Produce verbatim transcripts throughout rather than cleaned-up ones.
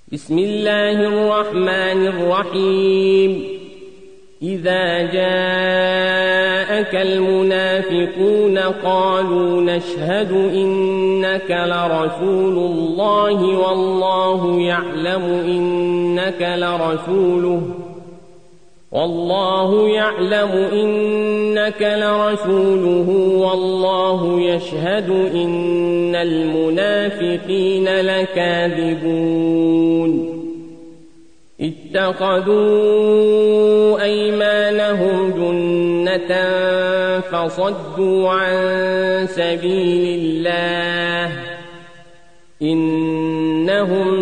بسم الله الرحمن الرحيم إذا جاءك المنافقون قالوا نشهد إنك لرسول الله والله يعلم إنك لرسوله والله يعلم إنك لرسوله والله يشهد إن المنافقين لكاذبون اتخذوا أيمانهم جنة فصدوا عن سبيل الله إنهم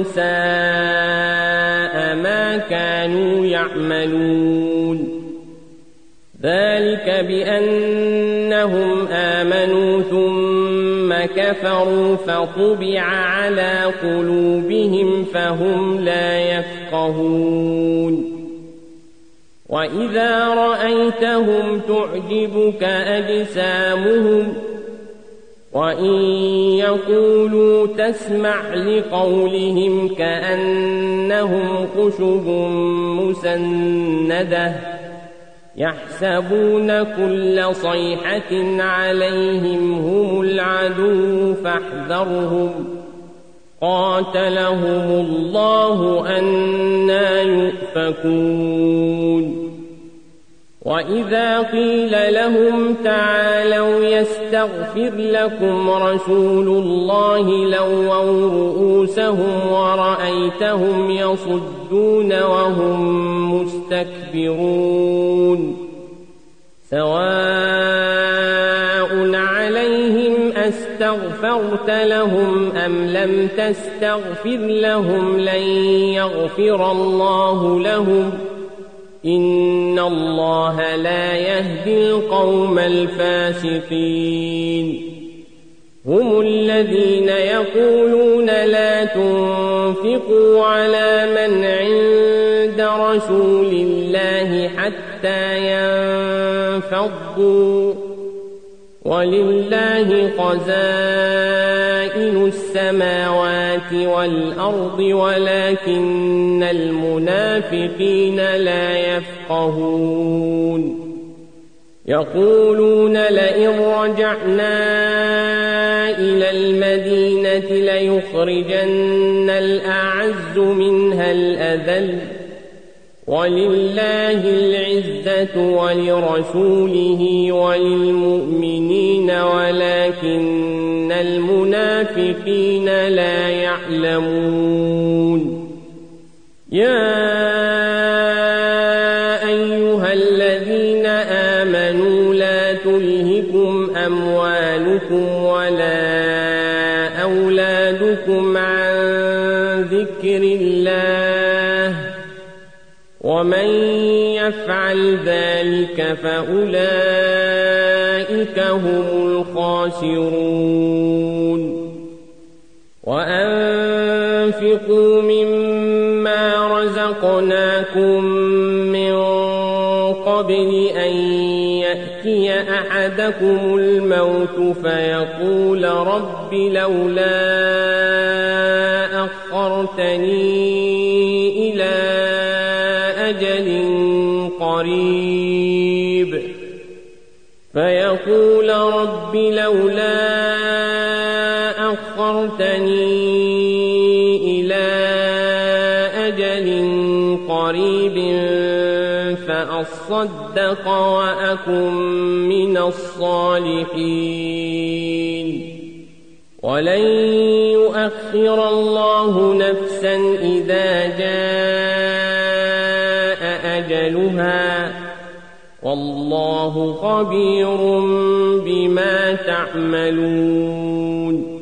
ساء ما كانوا يعملون ذلك بأنهم آمنوا ثم كفروا فطبع على قلوبهم فهم لا يفقهون وإذا رأيتهم تعجبك أجسامهم وإن يقولوا تسمع لقولهم كأنهم خشب مسندة يحسبون كل صيحة عليهم هم العدو فاحذرهم قاتلهم الله أنى يؤفكون وإذا قيل لهم تعالوا يستغفر لكم رسول الله لووا رؤوسهم ورأيتهم يصدون وهم مستكبرون سواء عليهم أستغفرت لهم أم لم تستغفر لهم لن يغفر الله لهم إن الله لا يهدي القوم الفاسقين هم الذين يقولون لا تنفقوا على من عند رسول الله حتى ينفضوا ولله خزائن السماوات والأرض ولكن المنافقين لا يفقهون يقولون لئن رجعنا إلى المدينة ليخرجن الأعز منها الأذل ولله العزة ولرسوله وللمؤمنين ولكن المنافقين لا يعلمون يا أيها الذين آمنوا لا تلهكم أموالكم ولا أولادكم عن ذكر الله ومن يفعل ذلك فأولئك هم الخاسرون وأنفقوا مما رزقناكم من قبل أن يأتي أحدكم الموت فيقول رب لولا أخرتني إلى أجل قريب فيقول رب لولا أخرتني إلى أجل قريب فأصدق وأكن من الصالحين ولن يؤخر الله نفسا إذا جاء أجلها والله خبير بما تعملون